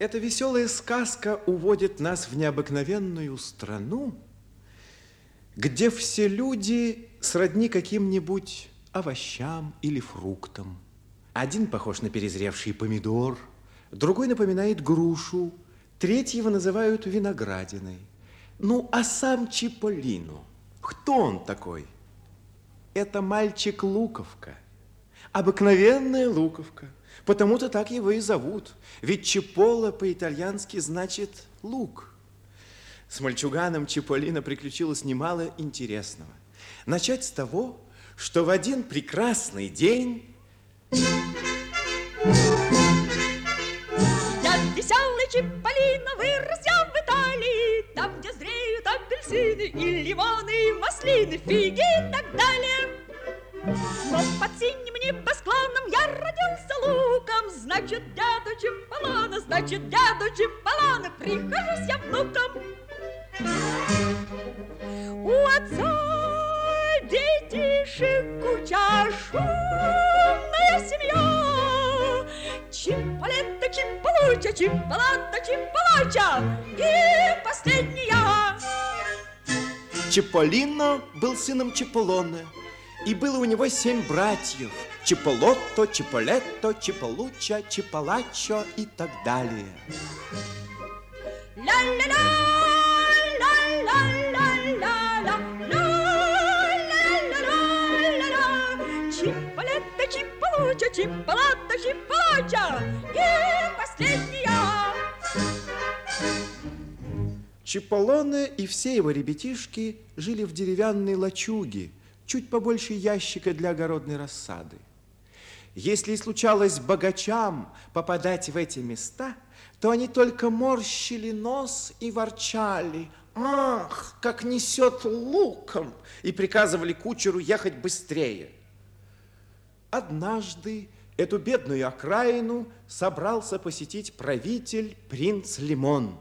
Эта веселая сказка уводит нас в необыкновенную страну, где все люди сродни каким-нибудь овощам или фруктам. Один похож на перезревший помидор, другой напоминает грушу, третьего называют виноградиной. Ну, а сам Чиполлино, кто он такой? Это мальчик Луковка, обыкновенная Луковка. Потому-то так его и зовут. Ведь Чиполло по-итальянски значит лук. С мальчуганом Чиполлино приключилось немало интересного. Начать с того, что в один прекрасный день... Я веселый Чиполлино, вырос я в Италии, там, где зреют апельсины и лимоны, и маслины, фиги и так далее. Но под синим небосклоном я родился луком, значит, дяду Чиполлино, прихожусь я внуком. У отца детишек куча, шумная семья. Чиполлетто, Чиполлуча, Чиполлатто, Чиполлача и последняя. Чиполлино был сыном Чиполлоне, и было у него 7 братьев: Чиполлотто, Чиполлетто, Чиполлуча, Чиполачо и так далее. Ля-ля-ля, ля-ля-ля-ля-ля, ля-ля-ля-ля-ля. Чиполлетто, Чиполлуча, Чиполлатто, Чиполача и последняя. Чиполлоне и все его ребятишки жили в деревянной лачуге, чуть побольше ящика для огородной рассады. Если и случалось богачам попадать в эти места, то они только морщили нос и ворчали: «Ах, как несет луком!» и приказывали кучеру ехать быстрее. Однажды эту бедную окраину собрался посетить правитель принц Лимон.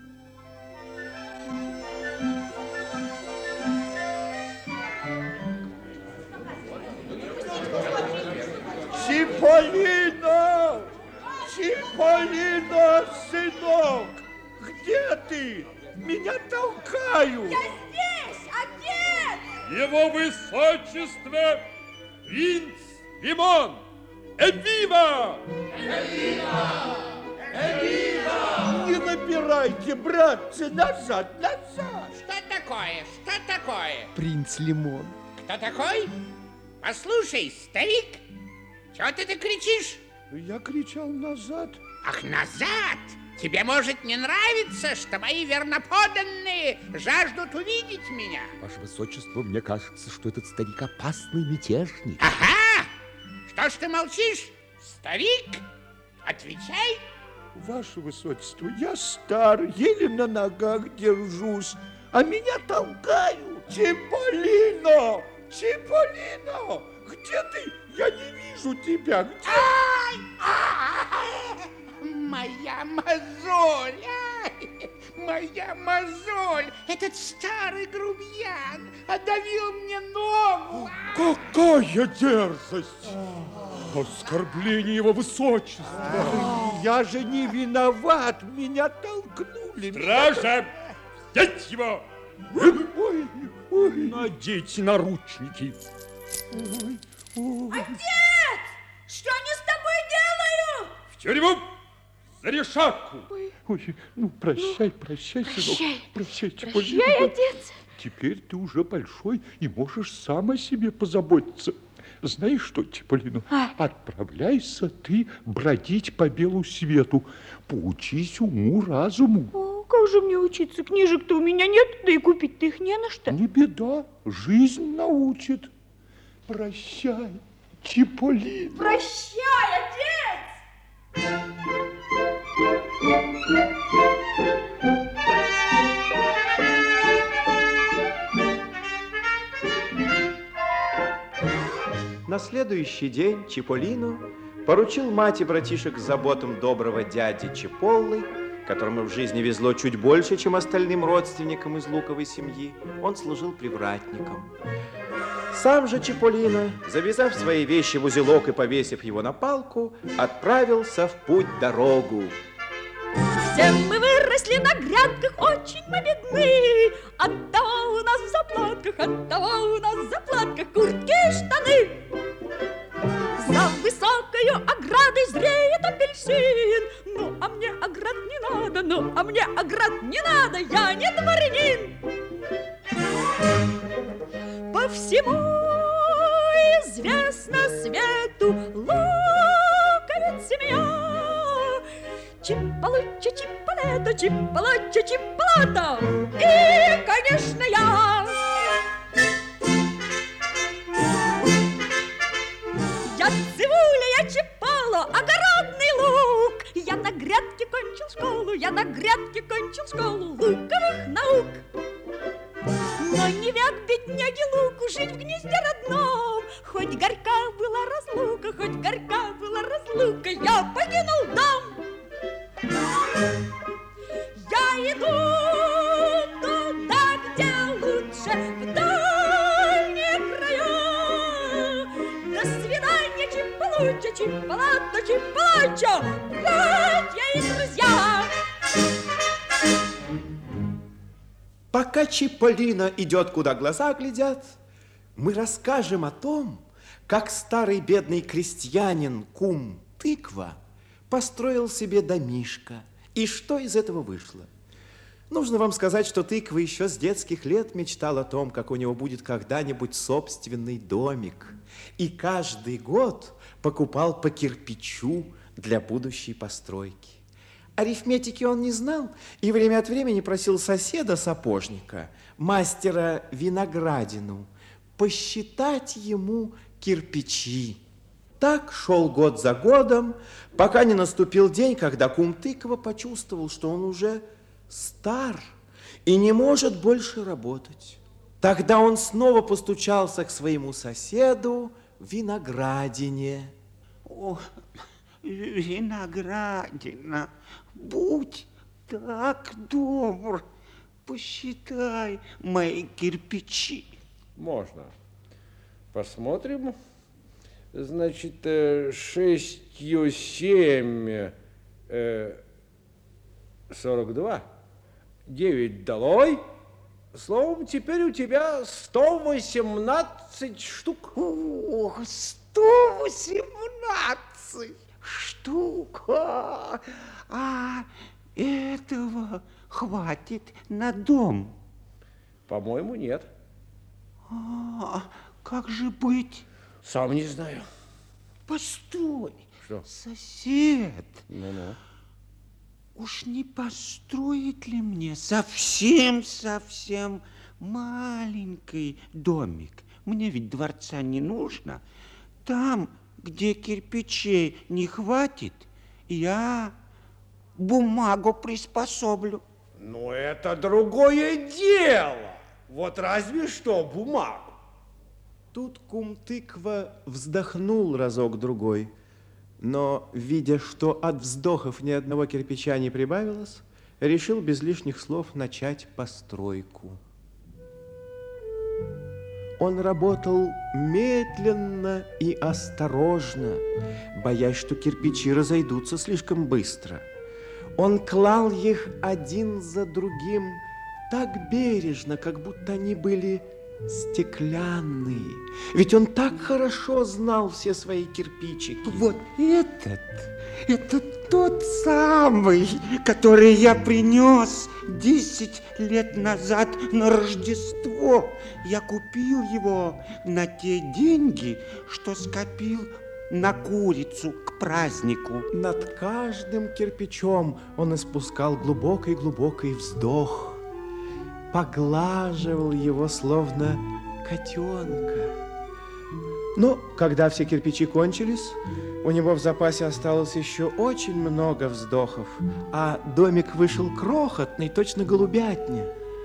Чиполлино! Чиполлино, сынок! Где ты? Меня толкают! Я здесь, отец! Его высочество принц Лимон! Эвива! Эвива! Эвива! Не набирайте, братцы, назад, назад! Что такое? Что такое? Принц Лимон. Кто такой? Послушай, старик, чего ты кричишь? Я кричал назад. Ах, назад! Тебе может не нравиться, что мои верноподданные жаждут увидеть меня? Ваше Высочество, мне кажется, что этот старик опасный мятежник. Ага! Что ж ты молчишь, старик? Отвечай. Ваше Высочество, я стар, еле на ногах держусь, а меня толкают. Чиполлино! Чиполлино! Где ты? Я не вижу тебя. Где? Ай! Ай! Моя мозоль! Ай! Моя мозоль! Этот старый грубиян отдавил мне ногу! Какая дерзость! Оскорбление его высочества! Я же не виноват, меня толкнули. Стража! Взять его! Ой, ой, Надеть наручники! Отец! Что они с тобой делают? В тюрьму! За решетку! ой, ну прощай, прощай, сынок. Прощай, Чиполлино. Прощай, отец. Теперь ты уже большой и можешь сам о себе позаботиться. Знаешь что, Чиполлино? Отправляйся ты бродить по белу свету. Поучись уму-разуму. О, как же мне учиться? Книжек-то у меня нет, да и купить-то их не на что. Не беда, жизнь научит. Прощай, Чиполлино. Прощай, отец! На следующий день Чиполлино поручил мать и братишек заботам доброго дяди Чиполлы, которому в жизни везло чуть больше, чем остальным родственникам из луковой семьи. Он служил привратником. Сам же Чиполлино, завязав свои вещи в узелок и повесив его на палку, отправился в путь-дорогу. Все мы выросли на грядках, очень мы бедны. Оттого у нас в заплатках, оттого у нас в заплатках куртки и штаны. За высокою оградой зреет апельсин. Ну, а мне оград не надо, ну, а мне оград не надо, я не дворянин. По всему известно свету луковиц семья. Чиполуча, чиполето, чиполуча, чиполото. И, конечно, я. Я цивуля, я чиполо, огородный лук. Я на грядке кончил школу, я на грядке кончил школу луковых наук. Но не век бедняги луку жить в гнезде родном. Хоть горька была разлука, хоть горька была разлука, я покинул дом. Я иду туда, где лучше, в дальние края. До свидания, чиполуча, чиполото, чиполочо, братья и друзья. Пока Чиполлино идет, куда глаза глядят, мы расскажем о том, как старый бедный крестьянин кум Тыква построил себе домишко, и что из этого вышло. Нужно вам сказать, что Тыква еще с детских лет мечтал о том, как у него будет когда-нибудь собственный домик, и каждый год покупал по кирпичу для будущей постройки. Арифметики он не знал и время от времени просил соседа-сапожника, мастера Виноградину, посчитать ему кирпичи. Так шел год за годом, пока не наступил день, когда кум Тыква почувствовал, что он уже стар и не может больше работать. Тогда он снова постучался к своему соседу Виноградине. О, Виноградина, будь так добр, посчитай мои кирпичи. Можно. Посмотрим. Значит, 6, 7, 42, 9 долой. Словом, теперь у тебя 118 штук. Ох, 118 штук. А этого хватит на дом? По-моему, нет. А как же быть? Сам не знаю. Постой. Что? Сосед. Ну-ну. Уж не построить ли мне совсем маленький домик? Мне ведь дворца не нужно. Там, где кирпичей не хватит, я бумагу приспособлю. Ну, это другое дело. Вот разве что бумагу. Тут кум Тыква вздохнул разок-другой, но, видя, что от вздохов ни одного кирпича не прибавилось, решил без лишних слов начать постройку. Он работал медленно и осторожно, боясь, что кирпичи разойдутся слишком быстро. Он клал их один за другим так бережно, как будто они были стеклянные. Ведь он так хорошо знал все свои кирпичики. Вот это тот самый, который я принес 10 лет назад на Рождество. Я купил его на те деньги, что скопил на курицу к празднику. Над каждым кирпичом он испускал глубокий-глубокий вздох, поглаживал его, словно котенка. Но когда все кирпичи кончились, у него в запасе осталось еще очень много вздохов, а домик вышел крохотный, точно голубятня.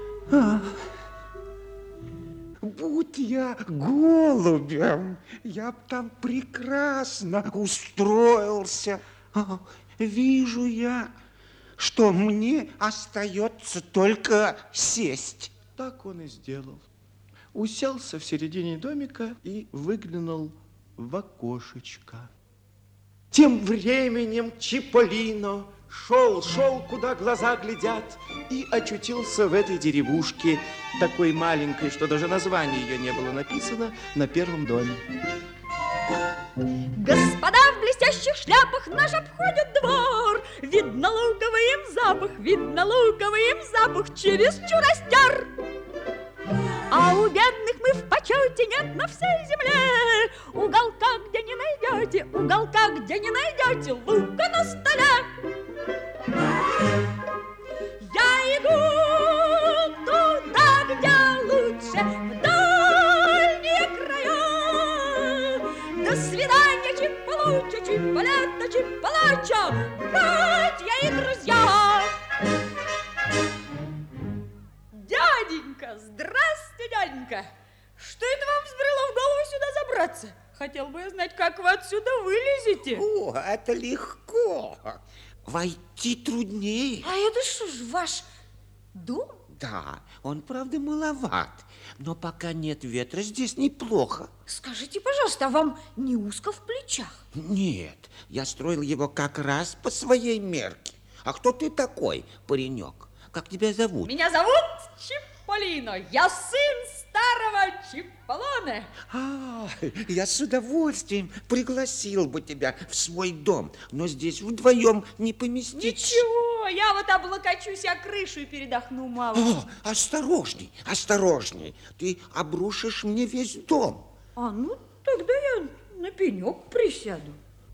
Будь я голубем, я б там прекрасно устроился. Вижу я, что мне остается только сесть. Так он и сделал. Уселся в середине домика и выглянул в окошечко. Тем временем Чиполлино шел, куда глаза глядят, и очутился в этой деревушке, такой маленькой, что даже название ее не было написано на первом доме. Господа в блестящих шляпах наш обходят двор. Видно луковый им запах, чересчур остер. А у бедных мы в почете нет на всей земле. Уголка, где не найдете лука на столе. Я иду туда, где лучше, в дальние края. До свидания, Чиполлуча, Чиполлетто, Чиполлачо, братья и друзья. Дяденька, здрасте, дяденька. Что это вам взбрело в голову сюда забраться? Хотел бы я знать, как вы отсюда вылезете. О, это легко. Войти труднее. А это что ж, ваш дом? Да, он, правда, маловат, но пока нет ветра, здесь неплохо. Скажите, пожалуйста, а вам не узко в плечах? Нет, я строил его как раз по своей мерке. А кто ты такой, паренек? Как тебя зовут? Меня зовут Чиполлино. Я сын старого Чиполлоне. Я с удовольствием пригласил бы тебя в свой дом, но здесь вдвоем не поместиться. Ничего, я вот облокочусь о крышу и передохну мало. Осторожней, осторожней. Ты обрушишь мне весь дом. Ну тогда я на пенек присяду.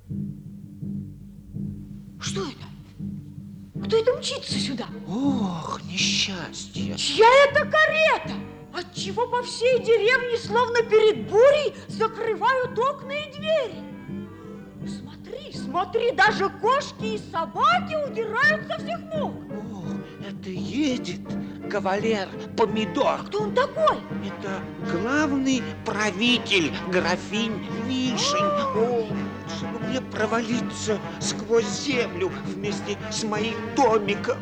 Что это? Кто это мчится сюда? Ох, несчастье. Чья это карета? Отчего по всей деревне, словно перед бурей, закрывают окна и двери? Смотри, даже кошки и собаки удирают со всех ног. Это едет кавалер Помидор. Кто он такой? Это главный правитель, графинь Вишень. Чтобы мне провалиться сквозь землю вместе с моим домиком.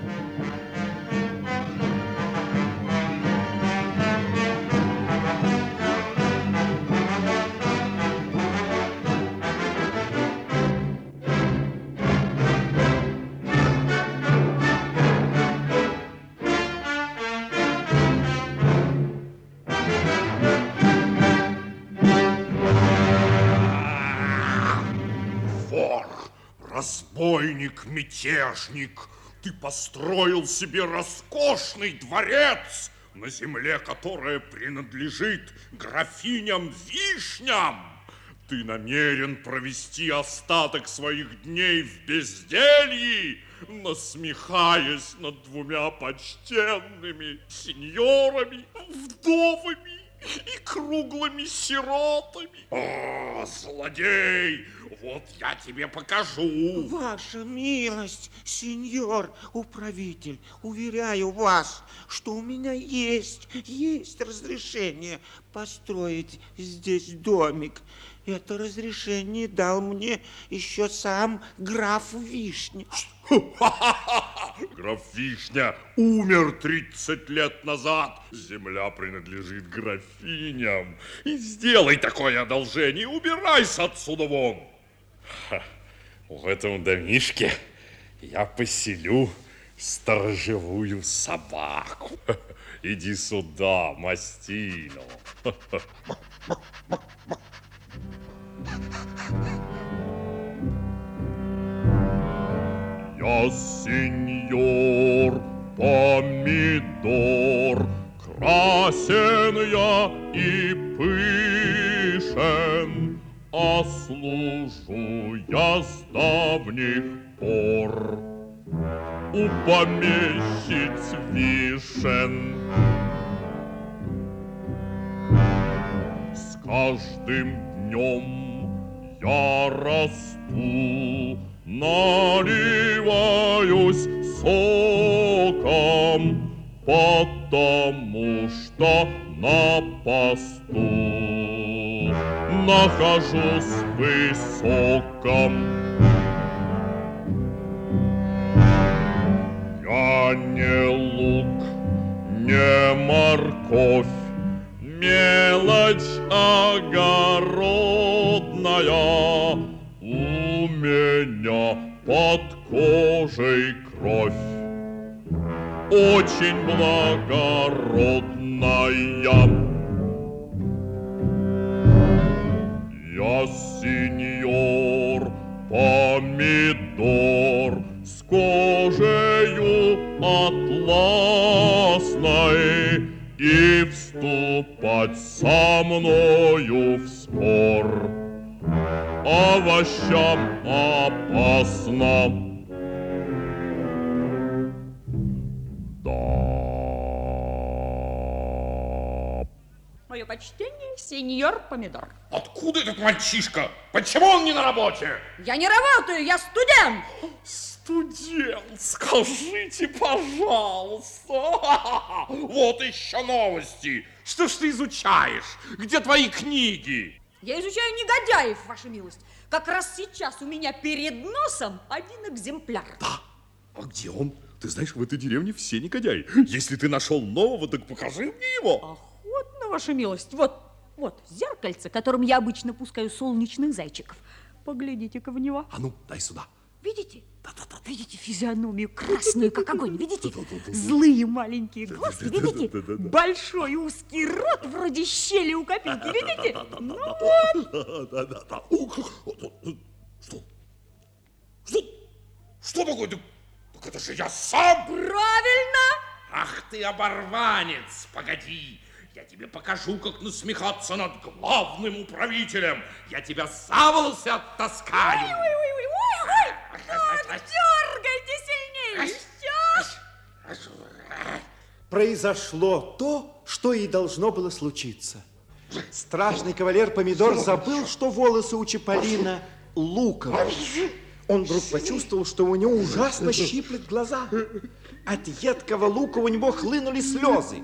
Разбойник, мятежник, ты построил себе роскошный дворец на земле, которая принадлежит графиням Вишням. Ты намерен провести остаток своих дней в безделье, насмехаясь над двумя почтенными сеньорами, вдовами и круглыми сиротами. О, злодей! Вот я тебе покажу. Ваша милость, сеньор управитель, уверяю вас, что у меня есть разрешение построить здесь домик. Это разрешение дал мне еще сам граф Вишня. Граф Вишня умер 30 лет назад. Земля принадлежит графиням. И сделай такое одолжение, убирайся отсюда вон. В этом домишке я поселю сторожевую собаку. Иди сюда, Мастино. Я сеньор Помидор, красен я и пышен, а служу я с давних пор у помещиц Вишен. С каждым днем я расту, наливаюсь соком, потому что на посту нахожусь высоком. Я не лук, не морковь, мелочь огородная, умею меня под кожей кровь. Очень благородная. Я сеньор Помидор с кожею атласной, и вступать со мною в спор овощам опасно. Мое почтение, сеньор Помидор. Откуда этот мальчишка? Почему он не на работе? Я не работаю, я студент. Студент, скажите, пожалуйста. Вот еще новости. Что ж ты изучаешь? Где твои книги? Я изучаю негодяев, ваша милость. Как раз сейчас у меня перед носом один экземпляр. Да. А где он? Ты знаешь, в этой деревне все негодяи. Если ты нашел нового, так покажи мне его. Охотно, ваша милость. Вот зеркальце, которым я обычно пускаю солнечных зайчиков. Поглядите-ка в него. А ну, дай сюда. Видите? Да-да-да. Видите физиономию красную, как огонь? Видите? Злые маленькие глазки, видите? Большой узкий рот, вроде щели у копейки, видите? Ну вот. Да-да-да. Что такое? Так это же я сам. Правильно! Ах ты, оборванец, погоди. Я тебе покажу, как насмехаться над главным управителем. Я тебя за волосы оттаскаю. Ой! Так, дергайте сильнее! Еще! Произошло то, что и должно было случиться. Страшный кавалер Помидор забыл, что волосы у Чиполлино луковые. Он вдруг почувствовал, что у него ужасно щиплет глаза. От едкого лука у него хлынули слезы.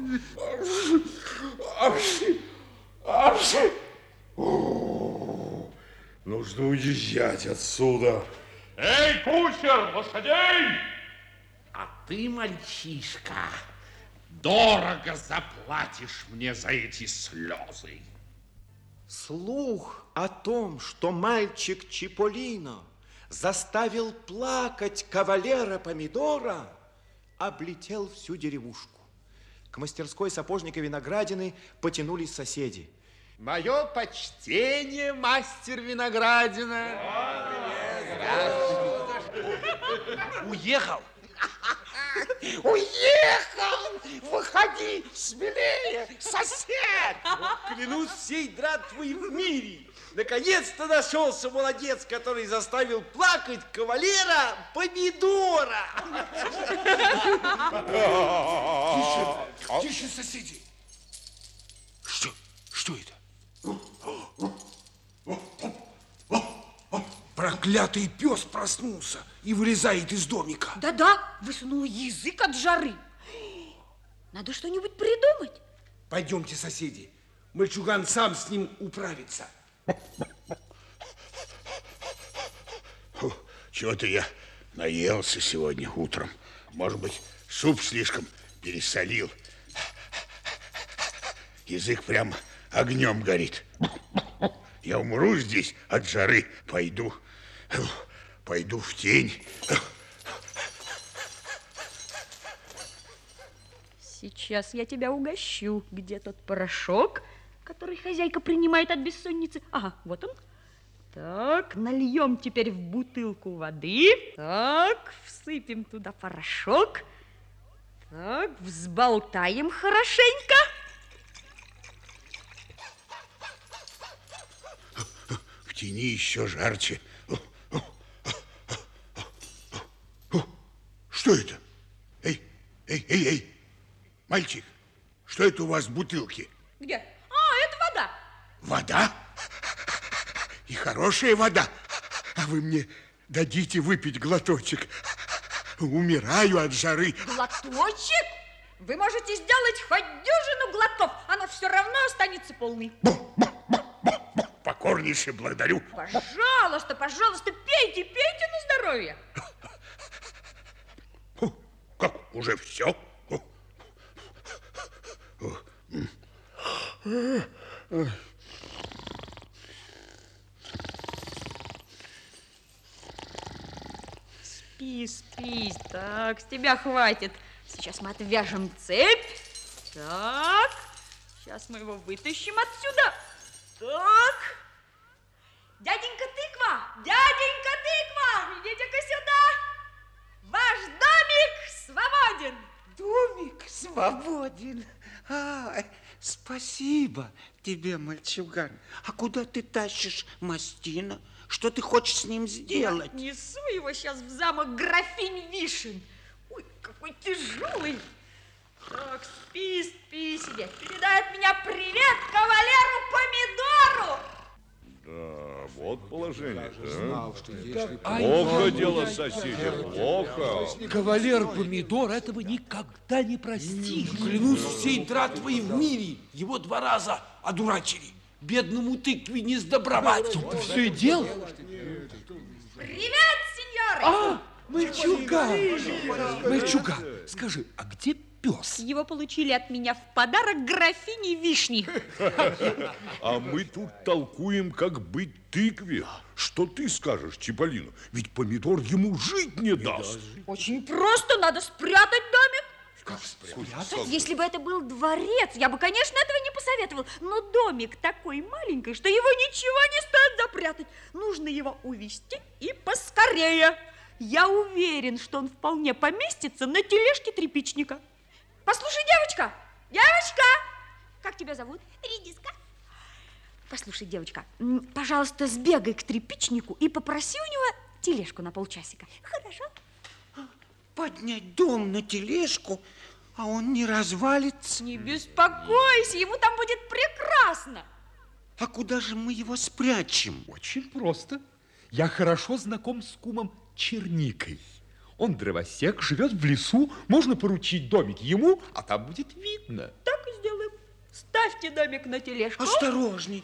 Нужно уезжать отсюда. Эй, кучер, лошадей! А ты, мальчишка, дорого заплатишь мне за эти слезы. Слух о том, что мальчик Чиполлино заставил плакать кавалера Помидора, облетел всю деревушку. К мастерской сапожника Виноградины потянулись соседи. Мое почтение, мастер Виноградина. Уехал. Уехал! Выходи смелее, сосед! Клянусь всей дратвой в мире. Наконец-то нашелся молодец, который заставил плакать кавалера Помидора. Тише, соседи! Что это? Проклятый пес проснулся и вылезает из домика. Да-да, высунул язык от жары. Надо что-нибудь придумать. Пойдемте, соседи. Мальчуган сам с ним управится. Чего-то я наелся сегодня утром. Может быть, суп слишком пересолил. Язык прямо огнем горит. Я умру здесь от жары. Пойду в тень. Сейчас я тебя угощу. Где тот порошок, который хозяйка принимает от бессонницы? Ага, вот он. Так, нальем теперь в бутылку воды. Так, всыпем туда порошок. Так, взболтаем хорошенько. В тени еще жарче. Что это? Эй, мальчик, что это у вас в бутылке? Где? А, это вода. Вода? И хорошая вода. А вы мне дадите выпить глоточек? Умираю от жары. Глоточек? Вы можете сделать хоть дюжину глотков, она все равно останется полной. Покорнейше благодарю. Пожалуйста, пожалуйста, пейте на здоровье. Как, уже все? спи. Так, с тебя хватит. Сейчас мы отвяжем цепь. Так, сейчас мы его вытащим отсюда. Так. Дяденька Тыква, идите-ка сюда. Ваш домик свободен. Домик свободен. Спасибо тебе, мальчуган. А куда ты тащишь Мастина? Что ты хочешь с ним сделать? Несу его сейчас в замок графинь Вишен. Ой, какой тяжелый. Так, спи себе. Передай от меня привет кавалеру Помидору. Да, вот положение, да? Плохо дело, соседи, плохо. Кавалер Помидор этого никогда не простит. Клянусь всей дратвой в мире, его 2 раза одурачили. Бедному тыкве не сдобровать. Все и дело. Привет, сеньоры. Мальчуган, скажи, а где пес? Его получили от меня в подарок графини Вишни. А мы тут толкуем, как быть тыкве. Что ты скажешь, Чиполлино? Ведь Помидор ему жить не даст. Очень просто, надо спрятать домик. Как спрятать? Если бы это был дворец, я бы, конечно, этого не посоветовал. Но домик такой маленький, что его ничего не стоит запрятать. Нужно его увезти и поскорее. Я уверен, что он вполне поместится на тележке тряпичника. Послушай, девочка, как тебя зовут? Редиска. Послушай, девочка, пожалуйста, сбегай к тряпичнику и попроси у него тележку на полчасика. Хорошо. Поднять дом на тележку, а он не развалится. Не беспокойся, ему там будет прекрасно. А куда же мы его спрячем? Очень просто. Я хорошо знаком с кумом Черникой. Он дровосек, живет в лесу, можно поручить домик ему, а там будет видно. Так и сделаем. Ставьте домик на тележку. Осторожней,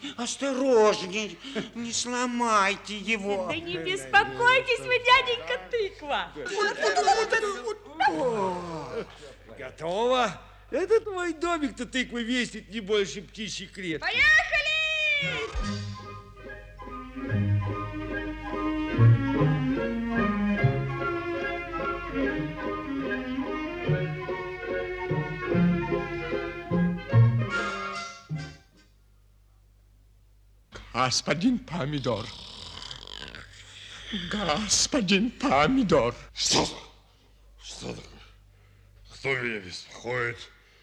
не сломайте его. Да не беспокойтесь вы, дяденька Тыква. Готово. Этот мой домик-то тыквы весит не больше птичьей клетки. Поехали! Господин Помидор. Господин Помидор. Что такое? Кто меня беспокоит?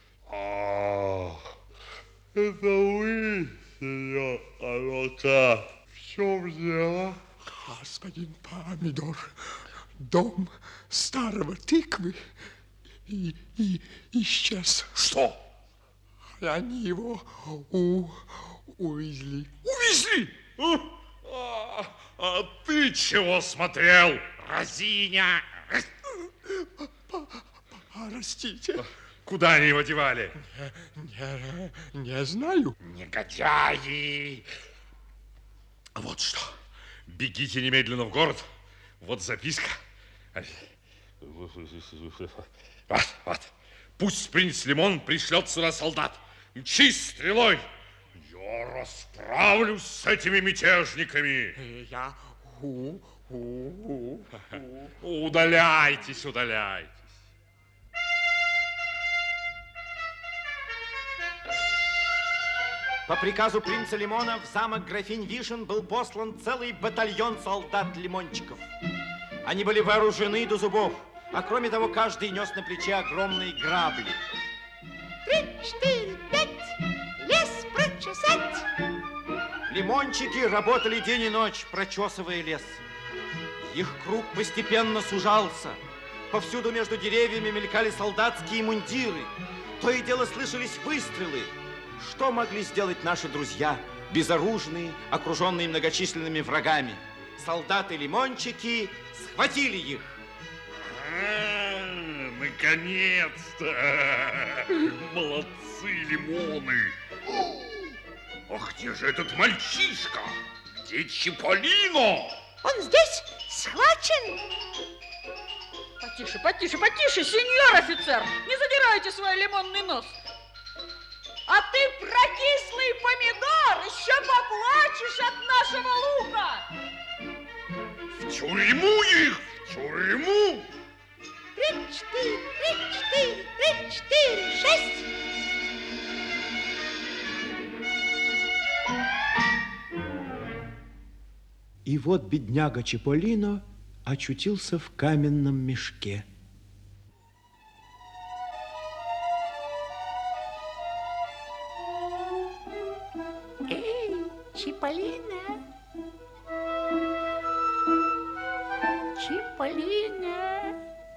Это вы, сеньор Алока. В чем дело? Господин Помидор, дом старого тыквы и исчез. Что? Они его увезли. Увезли? А ты чего смотрел, разиня? Простите. Куда они его девали? Не знаю. Негодяи! Вот что. Бегите немедленно в город. Вот записка. Вот. Пусть принц Лимон пришлет сюда солдат. Мчись стрелой. Я расправлюсь с этими мятежниками. Я... Удаляйтесь. По приказу принца Лимона в замок графинь Вишен был послан целый батальон солдат-лимончиков. Они были вооружены до зубов, а кроме того, каждый нес на плече огромные грабли. 3, 4, 5, лес прочесать. Лимончики работали день и ночь, прочесывая лес. Их круг постепенно сужался. Повсюду между деревьями мелькали солдатские мундиры. То и дело слышались выстрелы. Что могли сделать наши друзья, безоружные, окруженные многочисленными врагами? Солдаты-лимончики схватили их. Наконец-то! Молодцы, лимоны! Ах, где же этот мальчишка? Где Чиполлино? Он здесь схвачен. Потише, сеньор офицер! Не задирайте свой лимонный нос! А ты, прокислый помидор, еще поплачешь от нашего лука! В тюрьму их! В тюрьму. 3, 4, 3, 4, 3, 4, 6. И вот бедняга Чиполлино очутился в каменном мешке. Эй, Чиполлино! Чиполлино!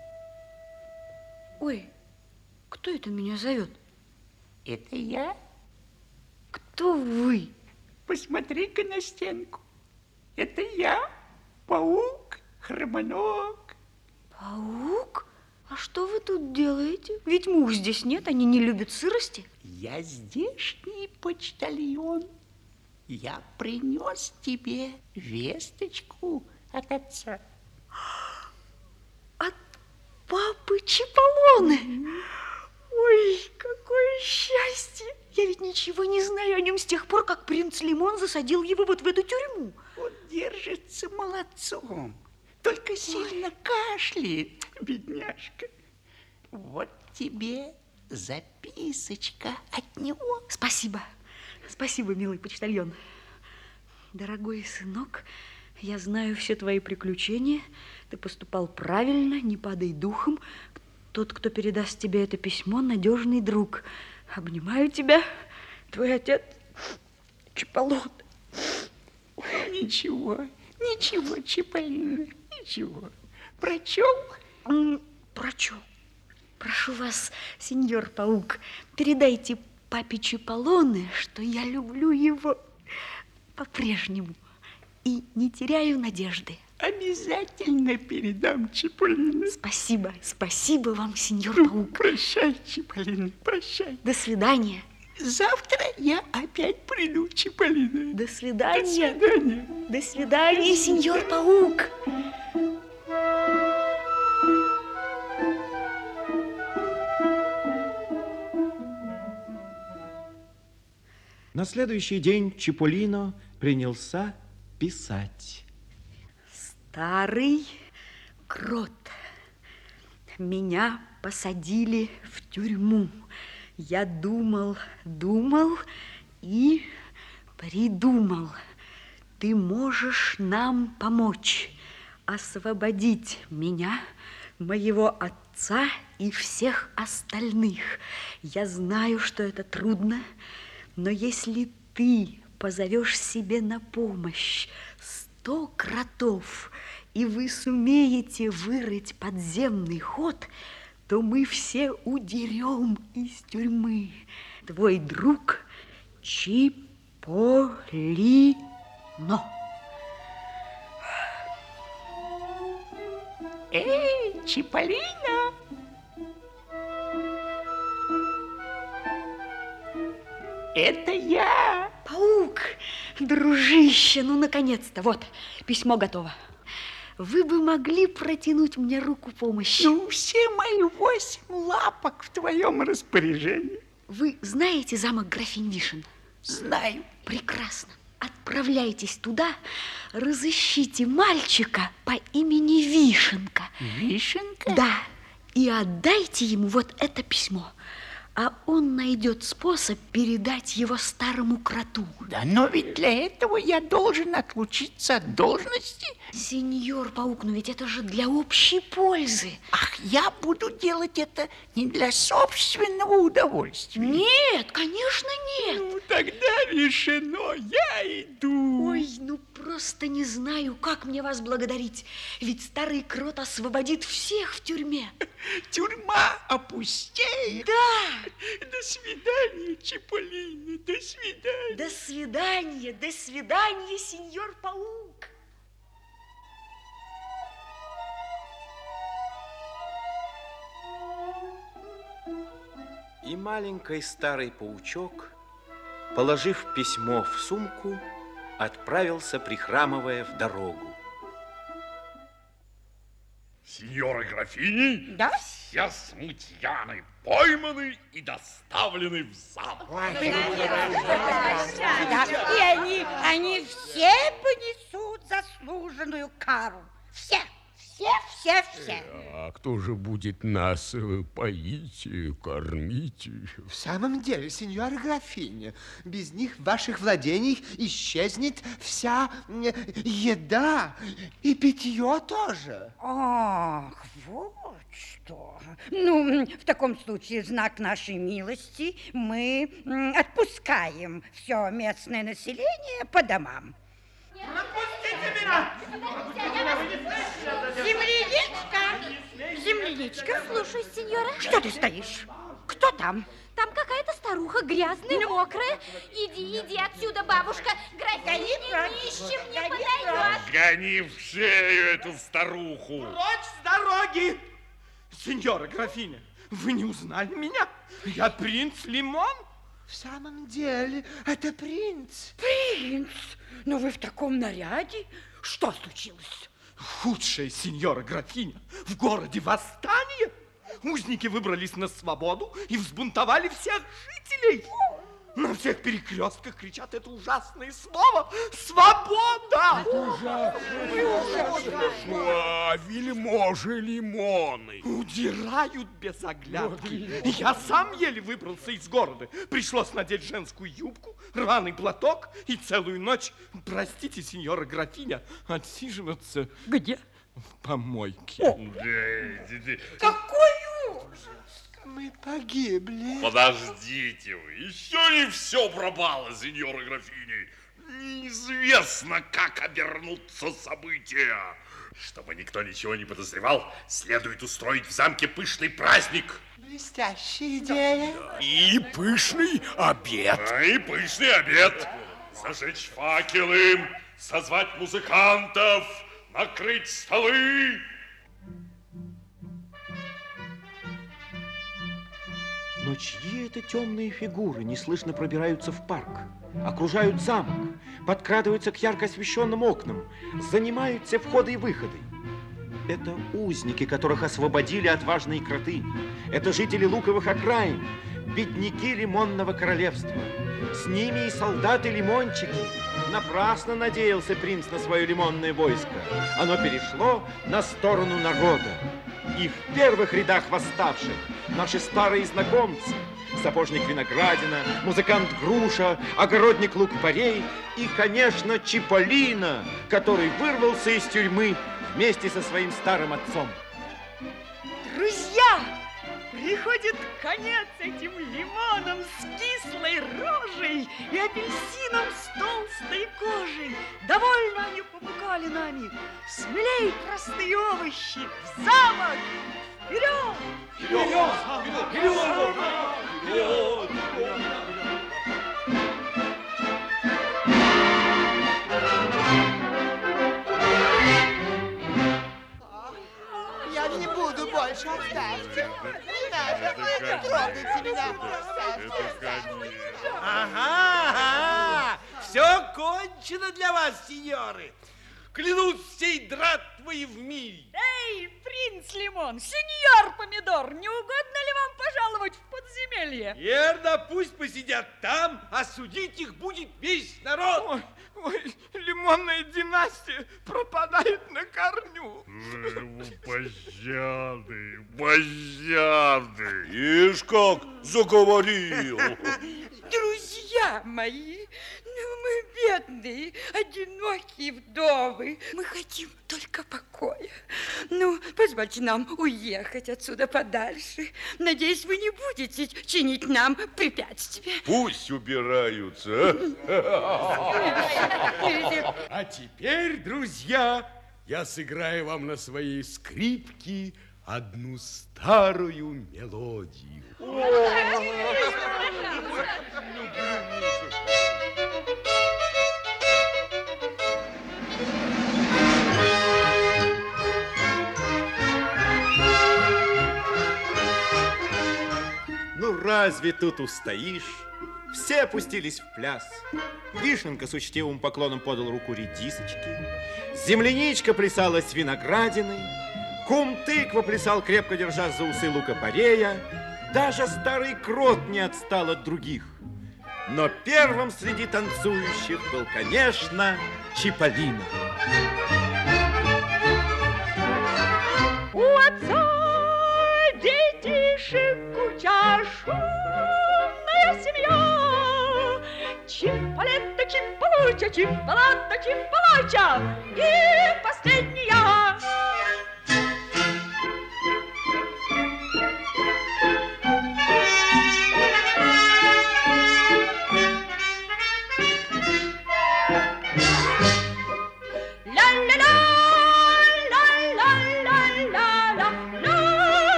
Ой, кто это меня зовет? Это я. Кто вы? Посмотри-ка на стенку. Это я, паук, хромоног. Паук? А что вы тут делаете? Ведь мух здесь нет, они не любят сырости. Я здешний почтальон. Я принес тебе весточку от отца. От папы Чиполлоне. Ой, какое счастье! Я ведь ничего не знаю о нем с тех пор, как принц Лимон засадил его вот в эту тюрьму. Он держится молодцом, только сильно кашляет, бедняжка. Вот тебе записочка от него. Спасибо, спасибо, милый почтальон. Дорогой сынок, я знаю все твои приключения. Ты поступал правильно, не падай духом. Тот, кто передаст тебе это письмо, надежный друг. Обнимаю тебя, твой отец Чиполлоне. Ничего, ничего, Чиполлино, ничего. Прочел? Прочел. Прошу вас, сеньор Паук, передайте папе Чиполлоне, что я люблю его по-прежнему и не теряю надежды. Обязательно передам, Чиполлино. Спасибо, спасибо вам, сеньор Паук. Прощай, Чиполлино, прощай. До свидания. Завтра я опять приду, Чиполлино. До свидания. До свидания. До свидания, сеньор Паук. На следующий день Чиполлино принялся писать. Старый крот. Меня посадили в тюрьму. Я думал и придумал. Ты можешь нам помочь освободить меня, моего отца и всех остальных. Я знаю, что это трудно, но если ты позовешь себе на помощь 100 кротов, и вы сумеете вырыть подземный ход, то мы все удерем из тюрьмы. Твой друг Чиполлино. Эй, Чиполлино! Это я! Паук, дружище, ну, наконец-то, вот, письмо готово. Вы бы могли протянуть мне руку помощи? Ну, все мои 8 лапок в твоем распоряжении. Вы знаете замок графинь Вишен? Знаю. Прекрасно. Отправляйтесь туда, разыщите мальчика по имени Вишенка. Вишенка? Да, и отдайте ему вот это письмо. А он найдет способ передать его старому кроту. Да, но ведь для этого я должен отлучиться от должности. Сеньор Паук, но ведь это же для общей пользы. Ах, я буду делать это не для собственного удовольствия. Нет, конечно, нет. Ну, тогда решено, я иду. Ой, ну просто не знаю, как мне вас благодарить. Ведь старый крот освободит всех в тюрьме. Тюрьма опустеет. Да. До свидания, Чиполлино, до свидания. До свидания, сеньор Паук. И маленький старый паучок, положив письмо в сумку, отправился, прихрамывая, в дорогу. Сеньоры графини, да? все смутьяны пойманы и доставлены в замок. И они все понесут заслуженную кару. Все. Все. А кто же будет нас поить, кормить? В самом деле, сеньора графиня, без них в ваших владениях исчезнет вся еда и питье тоже. Ах, вот что. Ну, в таком случае, в знак нашей милости, мы отпускаем все местное население по домам. Пропустите меня! Земляничка. Слушай, сеньора. Что ты стоишь? Кто там? Там какая-то старуха грязная, мокрая. Иди отсюда, бабушка. Графиня нищим не подает. Гони в шею эту старуху. Прочь с дороги! Сеньора графиня, вы не узнали меня? Я принц Лимон. В самом деле, это принц. Принц? Но вы в таком наряде? Что случилось? Худшая, сеньора графиня. В городе восстание. Узники выбрались на свободу и взбунтовали всех жителей. На всех перекрестках кричат это ужасное слово «Свобода!» А вельможи лимоны удирают без оглядки. Я сам еле выбрался из города. Пришлось надеть женскую юбку, рваный платок и целую ночь, простите, сеньора графиня, отсиживаться... Где? В помойке. Какой ужас! Мы погибли. Подождите вы, еще не все пропало, сеньора графиня. Неизвестно, как обернутся события. Чтобы никто ничего не подозревал, следует устроить в замке пышный праздник. Блестящая идея. И пышный обед. И пышный обед. Зажечь факелы, созвать музыкантов, накрыть столы. Но чьи это темные фигуры неслышно пробираются в парк, окружают замок, подкрадываются к ярко освещенным окнам, занимают все входы и выходы? Это узники, которых освободили отважные кроты. Это жители луковых окраин, бедняки лимонного королевства. С ними и солдаты-лимончики. Напрасно надеялся принц на свое лимонное войско. Оно перешло на сторону народа. И в первых рядах восставших наши старые знакомцы. Сапожник Виноградина, музыкант Груша, огородник Лук-Порей и, конечно, Чиполлино, который вырвался из тюрьмы вместе со своим старым отцом. Друзья, приходит конец этим лимонам с кислой рожей и апельсином с толстой кожей. Довольно они помыкали нами. Смелей, простые овощи, в замок! Вперед! Вперед! Вперед! Я не буду больше, оставьте. Не надо, не трогайте меня. Ага, все кончено для вас, сеньоры. Клянусь всей дратвой в мире. Эй, принц Лимон, сеньор Помидор, не угодно ли вам пожаловать в подземелье? Верно, пусть посидят там, а судить их будет весь народ. Ой, лимонная династия пропадает на корню. Пощады, пощады. Ишь, как заговорил. Друзья мои, мы бедные, одинокие вдовы. Мы хотим только покоя. Ну, позвольте нам уехать отсюда подальше. Надеюсь, вы не будете чинить нам препятствия. Пусть убираются. А теперь, друзья, я сыграю вам на своей скрипке одну старую мелодию. Ну, разве тут устоишь? Все опустились в пляс. Вишенка с учтивым поклоном подал руку редисочке. Земляничка плясала с виноградиной. Кум тыква плясал, крепко держа за усы Лука-Порея. Даже старый крот не отстал от других. Но первым среди танцующих был, конечно, Чиполлино. чимполуча, чимполата, чимполоча. И последняя.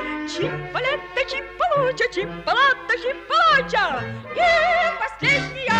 Чимполата, чимполоча. И последняя.